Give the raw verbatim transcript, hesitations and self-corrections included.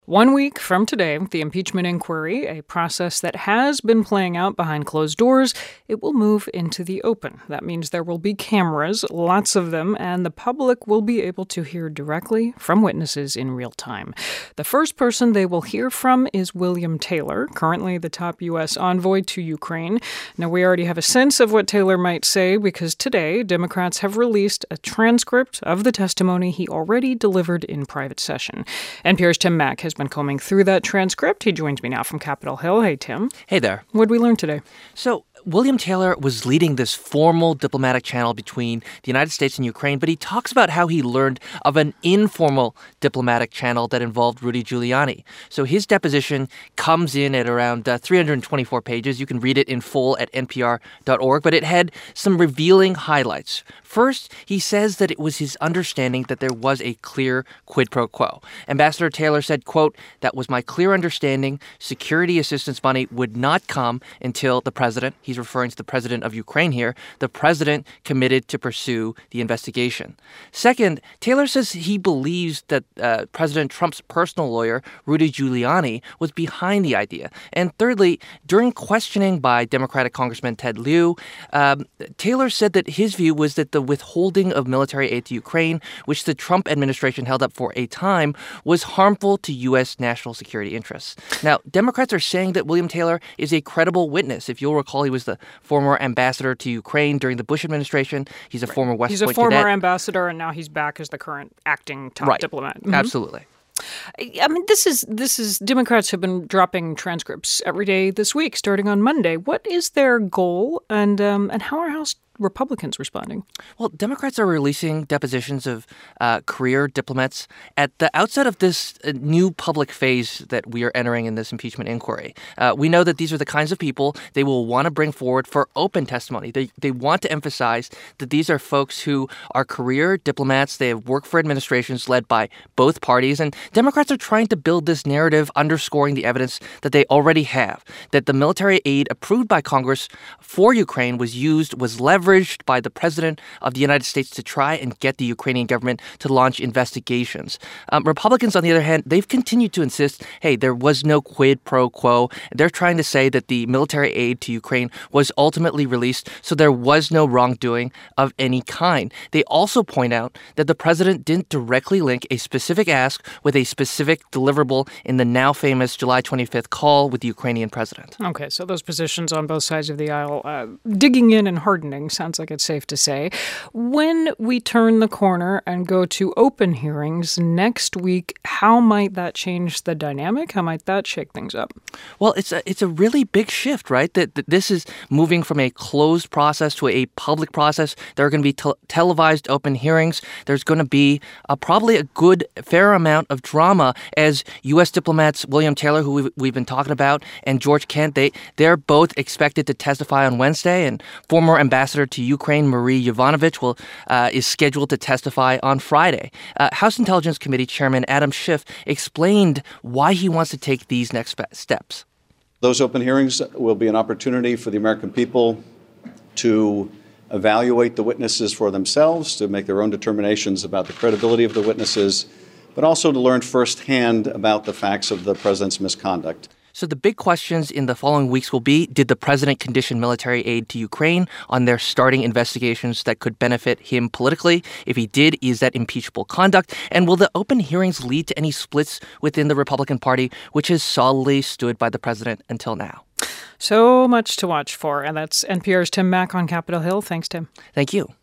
One week from today, the impeachment inquiry, a process that has been playing out behind closed doors, it will move into the open. That means there will be cameras, lots of them, and the public will be able to hear directly from witnesses in real time. The first person they will hear from is William Taylor, currently the top U S envoy to Ukraine. Now, we already have a sense of what Taylor might say because today, Democrats have released a transcript of the testimony he already delivered in private session. N P R's Tim Mak has been combing through that transcript. He joins me now from Capitol Hill. Hey, Tim. Hey there. What did we learn today? So, William Taylor was leading this formal diplomatic channel between the United States and Ukraine, but he talks about how he learned of an informal diplomatic channel that involved Rudy Giuliani. So his deposition comes in at around uh, three hundred twenty-four pages. You can read it in full at N P R dot org, but it had some revealing highlights. First, he says that it was his understanding that there was a clear quid pro quo. Ambassador Taylor said, quote, "That was my clear understanding. Security assistance money would not come until the president," he's referring to the president of Ukraine here, "the president committed to pursue the investigation." Second, Taylor says he believes that uh, President Trump's personal lawyer, Rudy Giuliani, was behind the idea. And thirdly, during questioning by Democratic Congressman Ted Lieu, um, Taylor said that his view was that the withholding of military aid to Ukraine, which the Trump administration held up for a time, was harmful to U S national security interests. Now, Democrats are saying that William Taylor is a credible witness. If you'll recall, he was the former ambassador to Ukraine during the Bush administration. He's a right. former West He's Point a former cadet. ambassador, and now he's back as the current acting top right. diplomat. Mm-hmm. Absolutely. I mean, this is this is Democrats have been dropping transcripts every day this week, starting on Monday. What is their goal, and um, and how are House Republicans responding? Well, Democrats are releasing depositions of uh, career diplomats at the outset of this uh, new public phase that we are entering in this impeachment inquiry. Uh, we know that these are the kinds of people they will want to bring forward for open testimony. They they want to emphasize that these are folks who are career diplomats. They have worked for administrations led by both parties, and Democrats are trying to build this narrative underscoring the evidence that they already have, that the military aid approved by Congress for Ukraine was used, was leveraged by the president of the United States to try and get the Ukrainian government to launch investigations. Um, Republicans, on the other hand, they've continued to insist, hey, there was no quid pro quo. They're trying to say that the military aid to Ukraine was ultimately released, so there was no wrongdoing of any kind. They also point out that the president didn't directly link a specific ask with a specific deliverable in the now famous July twenty-fifth call with the Ukrainian president. Okay, so those positions on both sides of the aisle, uh, digging in and hardening, sounds like it's safe to say. When we turn the corner and go to open hearings next week, how might that change the dynamic? How might that shake things up? Well, it's a, it's a really big shift, right? That, that this is moving from a closed process to a public process. There are going to be te- televised open hearings. There's going to be uh, probably a good, fair amount of drama as U S diplomats William Taylor, who we've, we've been talking about, and George Kent, they, they're both expected to testify on Wednesday, and former ambassador to Ukraine, Marie Yovanovitch, will uh, is scheduled to testify on Friday. Uh, House Intelligence Committee Chairman Adam Schiff explained why he wants to take these next steps. Those open hearings will be an opportunity for the American people to evaluate the witnesses for themselves, to make their own determinations about the credibility of the witnesses, but also to learn firsthand about the facts of the president's misconduct. So the big questions in the following weeks will be, did the president condition military aid to Ukraine on their starting investigations that could benefit him politically? If he did, is that impeachable conduct? And will the open hearings lead to any splits within the Republican Party, which has solidly stood by the president until now? So much to watch for. And that's N P R's Tim Mak on Capitol Hill. Thanks, Tim. Thank you.